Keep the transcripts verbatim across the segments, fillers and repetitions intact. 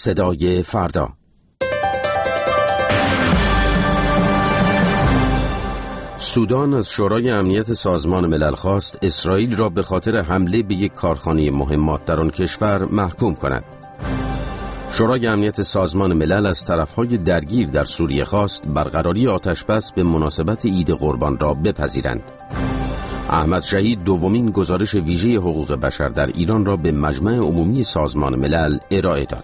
صدای فردا. سودان از شورای امنیت سازمان ملل خواست اسرائیل را به خاطر حمله به یک کارخانه مهمات در آن کشور محکوم کند. شورای امنیت سازمان ملل از طرفهای درگیر در سوریه خواست برقراری آتشبس به مناسبت عید قربان را بپذیرند. احمد شهید دومین گزارش ویژه حقوق بشر در ایران را به مجمع عمومی سازمان ملل ارائه داد.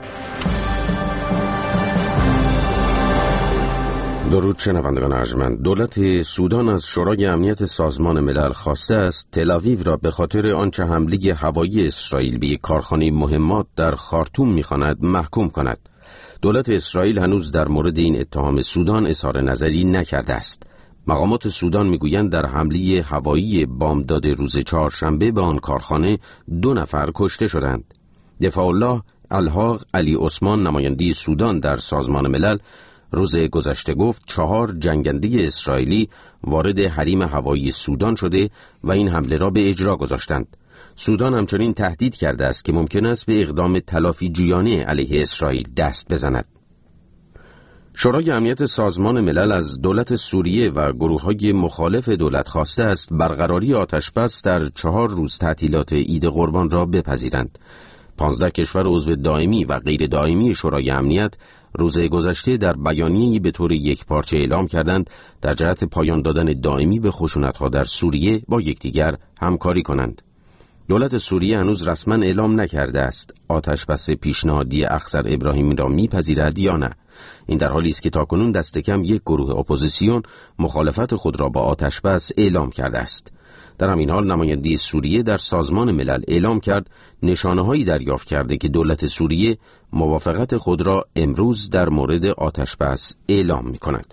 درود شنوندگان ارجمند. دولت سودان از شورای امنیت سازمان ملل خواسته است تل‌آویو را به خاطر آنچه حمله هوایی اسرائیل به یک کارخانه مهمات در خارتوم می‌خواند محکوم کند. دولت اسرائیل هنوز در مورد این اتهام سودان اظهار نظری نکرده است. مقامات سودان میگویند در حمله هوایی بامداد روز چهارشنبه به آن کارخانه دو نفر کشته شدند. دفاع الله الحاق علی عثمان نماینده سودان در سازمان ملل روز گذشته گفت چهار جنگنده اسرائیلی وارد حریم هوایی سودان شده و این حمله را به اجرا گذاشتند. سودان همچنین تهدید کرده است که ممکن است به اقدام تلافی جویانه علیه اسرائیل دست بزند. شورای امنیت سازمان ملل از دولت سوریه و گروه‌های مخالف دولت خواسته است برقراری آتشبس در چهار روز تعطیلات عید قربان را بپذیرند. پانزده کشور عضو دائمی و غیر دائمی شورای امنیت روز گذشته در بیانیه‌ای به طور یکپارچه اعلام کردند در جهت پایان دادن دائمی به خشونت‌ها در سوریه با یکدیگر همکاری کنند. دولت سوریه هنوز رسما اعلام نکرده است آتشبس پیشنهادی اخضر ابراهیمی را میپذیرد یا نه. این در حالی است که تاکنون دست کم یک گروه اپوزیسیون مخالفت خود را با آتشبس اعلام کرده است. در همین حال نماینده سوریه در سازمان ملل اعلام کرد نشانه‌هایی دریافت کرده که دولت سوریه موافقت خود را امروز در مورد آتشبس اعلام می‌کند.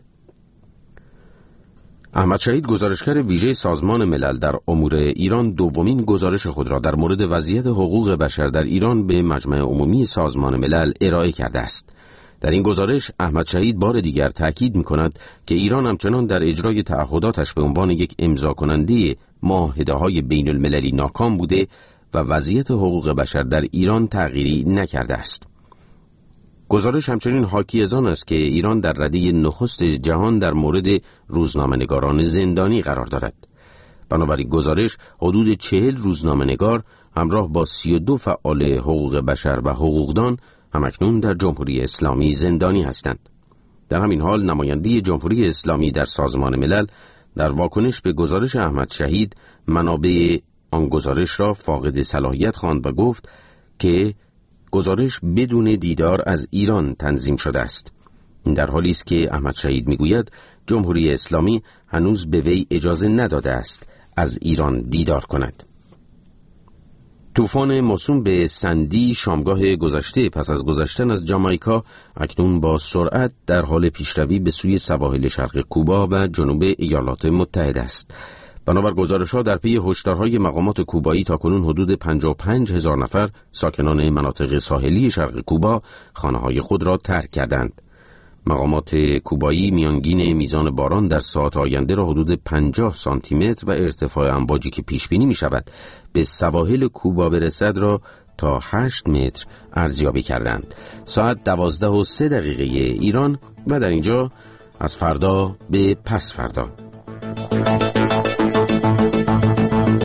احمد شهید گزارشگر ویژه سازمان ملل در امور ایران دومین گزارش خود را در مورد وضعیت حقوق بشر در ایران به مجمع عمومی سازمان ملل ارائه کرده است. در این گزارش احمد شهید بار دیگر تأکید می‌کند که ایران همچنان در اجرای تعهداتش به عنوان یک امضا کننده معاهده‌های بین المللی ناکام بوده و وضعیت حقوق بشر در ایران تغییری نکرده است. گزارش همچنین حاکی از آن است که ایران در رده نخست جهان در مورد روزنامه‌نگاران زندانی قرار دارد. بنابراین گزارش حدود چهل روزنامه‌نگار همراه با سی و دو فعال حقوق بشر و حقوقدان همکنون در جمهوری اسلامی زندانی هستند. در همین حال نماینده جمهوری اسلامی در سازمان ملل در واکنش به گزارش احمد شهید منابع آن گزارش را فاقد صلاحیت خواند و گفت که گزارش بدون دیدار از ایران تنظیم شده است. این در حالی است که احمد شهید میگوید جمهوری اسلامی هنوز به وی اجازه نداده است از ایران دیدار کند. طوفان موسوم به سندی شامگاه گذشته پس از گذشتن از جامائیکا اکنون با سرعت در حال پیشروی به سوی سواحل شرق کوبا و جنوب ایالات متحده است. بنابر گزارش‌ها در پی هشدارهای مقامات کوبایی تاکنون حدود پنجاه و پنج هزار نفر ساکنان مناطق ساحلی شرق کوبا خانه‌های خود را ترک کردند. مقامات کوبایی میانگین میزان باران در ساعات آینده را حدود پنجاه سانتی متر و ارتفاع امواجی که پیش بینی می شود به سواحل کوبا برسد را تا هشت متر ارزیابی کردند. ساعت دوازده و سه دقیقه ایران و در اینجا از فردا به پس فردا.